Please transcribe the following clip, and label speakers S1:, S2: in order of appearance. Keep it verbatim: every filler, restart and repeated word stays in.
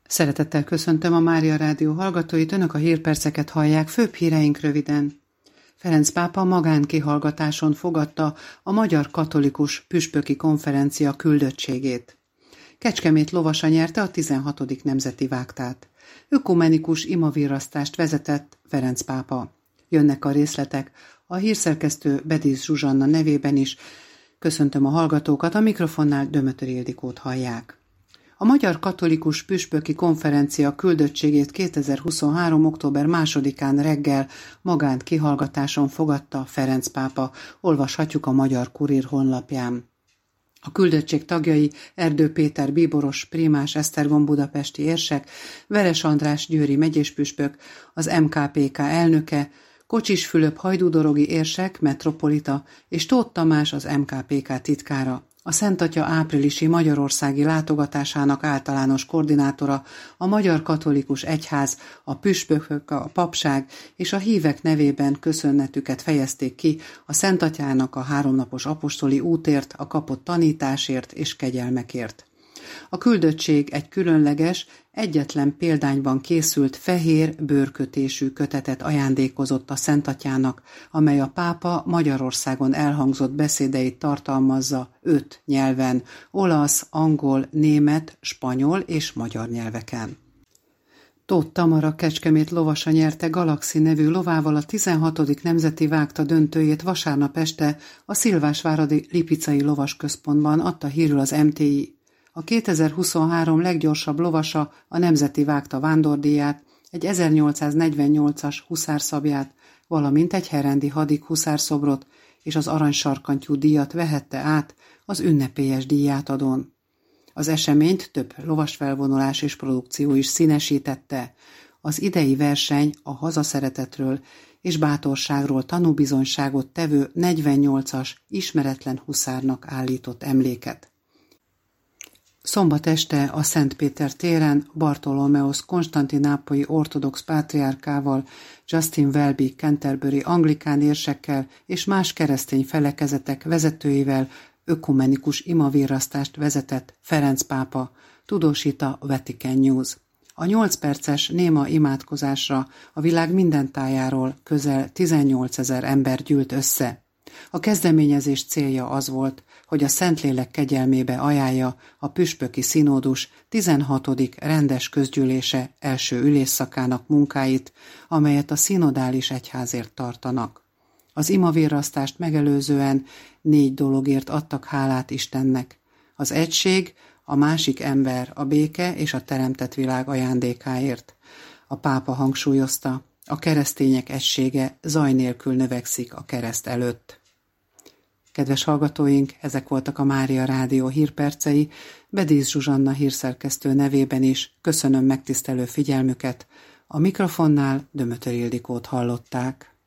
S1: Szeretettel köszöntöm a Mária Rádió hallgatóit, önök a hírperceket hallják, főbb híreink röviden. Ferenc pápa magánkihallgatáson fogadta a Magyar Katolikus Püspöki Konferencia küldöttségét. Kecskemét lovasa nyerte a tizenhatodik nemzeti vágtát. Ökumenikus imavirrasztást vezetett Ferenc pápa. Jönnek a részletek, a hírszerkesztő Bedísz Zsuzsanna nevében is. Köszöntöm a hallgatókat, a mikrofonnál Dömötör Ildikót hallják. A Magyar Katolikus Püspöki Konferencia küldöttségét kétezer-huszonhárom. október másodikán reggel magán kihallgatáson fogadta Ferenc pápa, olvashatjuk a Magyar Kurír honlapján. A küldöttség tagjai Erdő Péter bíboros, Prímás Esztergom budapesti érsek, Veres András győri megyéspüspök, az em ká pé ká elnöke, Kocsis Fülöp hajdúdorogi érsek, metropolita és Tóth Tamás az em ká pé ká titkára. A Szent Atya áprilisi magyarországi látogatásának általános koordinátora, a Magyar Katolikus Egyház, a püspökök, a papság és a hívek nevében köszönetüket fejezték ki a Szent Atyának a háromnapos apostoli útért, a kapott tanításért és kegyelmekért. A küldöttség egy különleges, egyetlen példányban készült fehér bőrkötésű kötetet ajándékozott a Szent Atyának, amely a pápa Magyarországon elhangzott beszédeit tartalmazza öt nyelven, olasz, angol, német, spanyol és magyar nyelveken. Tóth Tamara Kecskemét lovasa nyerte Galaxi nevű lovával a tizenhatodik nemzeti vágta döntőjét vasárnap este a Szilvásváradi Lipicai Lovasközpontban, adta hírül az em té i. A kétezer-huszonhárom leggyorsabb lovasa a nemzeti vágta vándordíját, egy ezernyolcszáznegyvennyolcas huszárszabját, valamint egy herendi hadik huszárszobrot és az aranysarkantyú díjat vehette át az ünnepélyes díjátadón. Az eseményt több lovasfelvonulás és produkció is színesítette. Az idei verseny a hazaszeretetről és bátorságról tanúbizonyságot tevő negyvennyolcas ismeretlen huszárnak állított emléket. Szombat este a Szent Péter téren Bartolomeosz konstantinápolyi ortodox pátriárkával, Justin Welby Canterbury anglikán érsekkel és más keresztény felekezetek vezetőivel ökumenikus imavirrasztást vezetett Ferenc pápa, tudósít a Vatican News. A nyolc perces néma imádkozásra a világ minden tájáról közel tizennyolcezer ember gyűlt össze. A kezdeményezés célja az volt, hogy a Szentlélek kegyelmébe ajánlja a püspöki színódus tizenhatodik rendes közgyűlése első ülésszakának munkáit, amelyet a szinodális egyházért tartanak. Az imavirrasztást megelőzően négy dologért adtak hálát Istennek: az egység, a másik ember, a béke és a teremtett világ ajándékáért. A pápa hangsúlyozta, a keresztények egysége zaj nélkül növekszik a kereszt előtt. Kedves hallgatóink, ezek voltak a Mária Rádió hírpercei, Bedísz Zsuzsanna hírszerkesztő nevében is köszönöm megtisztelő figyelmüket, a mikrofonnál Dömötör Ildikót hallották.